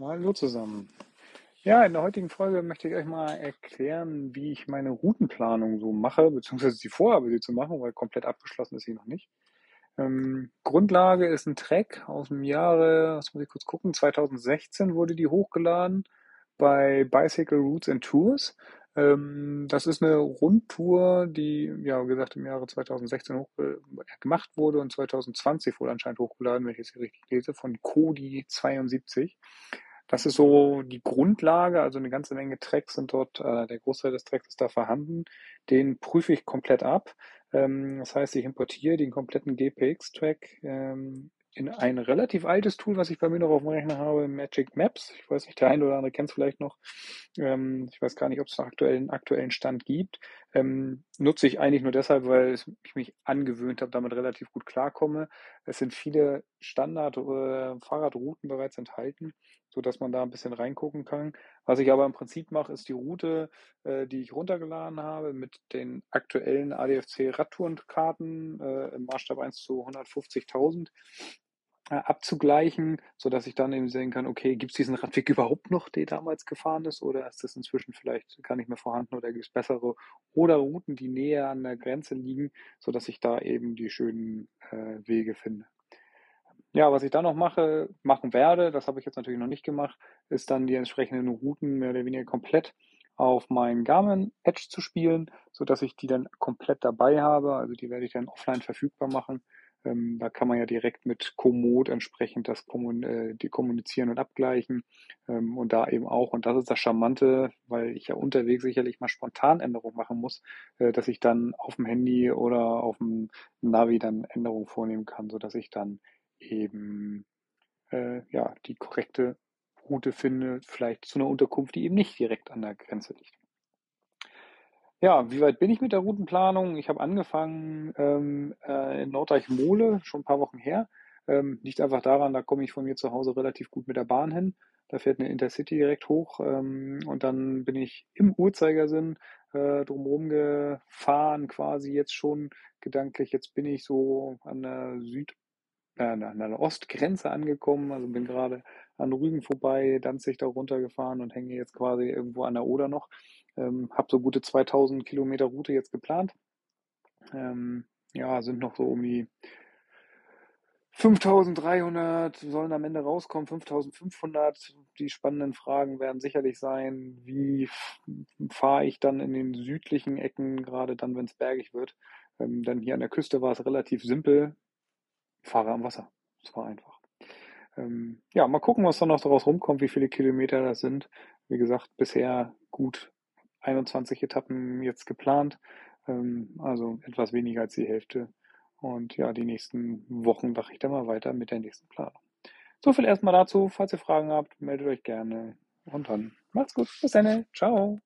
Hallo zusammen. Ja, in der heutigen Folge möchte ich euch mal erklären, wie ich meine Routenplanung so mache, beziehungsweise sie vorhabe, sie zu machen, weil komplett abgeschlossen ist sie noch nicht. Grundlage ist ein Track aus dem Jahre, was muss ich kurz gucken, 2016 wurde die hochgeladen bei Bicycle Routes and Tours. Das ist eine Rundtour, die, ja, wie gesagt, im Jahre 2016 gemacht wurde und 2020 wurde anscheinend hochgeladen, wenn ich es hier richtig lese, von Cody 72. Das ist so die Grundlage, also eine ganze Menge Tracks sind dort, der Großteil des Tracks ist da vorhanden. Den prüfe ich komplett ab. Das heißt, ich importiere den kompletten GPX-Track in ein relativ altes Tool, was ich bei mir noch auf dem Rechner habe, Magic Maps. Ich weiß nicht, der eine oder andere kennt es vielleicht noch. Ich weiß gar nicht, ob es einen aktuellen Stand gibt. Nutze ich eigentlich nur deshalb, weil ich mich angewöhnt habe, damit relativ gut klarkomme. Es sind viele Standard-Fahrradrouten bereits enthalten, so dass man da ein bisschen reingucken kann. Was ich aber im Prinzip mache, ist die Route, die ich runtergeladen habe, mit den aktuellen ADFC-Radtourenkarten im Maßstab 1:150.000 abzugleichen, so dass ich dann eben sehen kann, okay, gibt es diesen Radweg überhaupt noch, der damals gefahren ist, oder ist das inzwischen vielleicht gar nicht mehr vorhanden oder gibt es bessere oder Routen, die näher an der Grenze liegen, so dass ich da eben die schönen Wege finde. Ja, was ich dann noch machen werde, das habe ich jetzt natürlich noch nicht gemacht, ist dann die entsprechenden Routen mehr oder weniger komplett auf meinen Garmin Edge zu spielen, so dass ich die dann komplett dabei habe. Also die werde ich dann offline verfügbar machen. Da kann man ja direkt mit Komoot entsprechend die kommunizieren und abgleichen. Und da eben auch, und das ist das Charmante, weil ich ja unterwegs sicherlich mal spontan Änderungen machen muss, dass ich dann auf dem Handy oder auf dem Navi dann Änderungen vornehmen kann, so dass ich dann eben ja, die korrekte Route finde, vielleicht zu einer Unterkunft, die eben nicht direkt an der Grenze liegt. Ja, wie weit bin ich mit der Routenplanung? Ich habe angefangen in Norddeich-Mohle, schon ein paar Wochen her. Liegt einfach daran, da komme ich von mir zu Hause relativ gut mit der Bahn hin. Da fährt eine Intercity direkt hoch und dann bin ich im Uhrzeigersinn drumherum gefahren, quasi jetzt schon gedanklich. Jetzt bin ich so an der an der Ostgrenze angekommen, also bin gerade an Rügen vorbei, Danzig da runtergefahren und hänge jetzt quasi irgendwo an der Oder noch. Habe so gute 2000 Kilometer Route jetzt geplant. Ja, sind noch so um die 5300 sollen am Ende rauskommen, 5500. Die spannenden Fragen werden sicherlich sein, wie fahre ich dann in den südlichen Ecken, gerade dann, wenn es bergig wird. Denn hier an der Küste war es relativ simpel. Fahre am Wasser. Es war einfach. Ja, mal gucken, was da noch daraus rumkommt, wie viele Kilometer das sind. Wie gesagt, bisher gut 21 Etappen jetzt geplant, also etwas weniger als die Hälfte. Und ja, die nächsten Wochen mache ich dann mal weiter mit der nächsten Planung. So viel erstmal dazu. Falls ihr Fragen habt, meldet euch gerne. Und dann macht's gut. Bis dann. Ciao.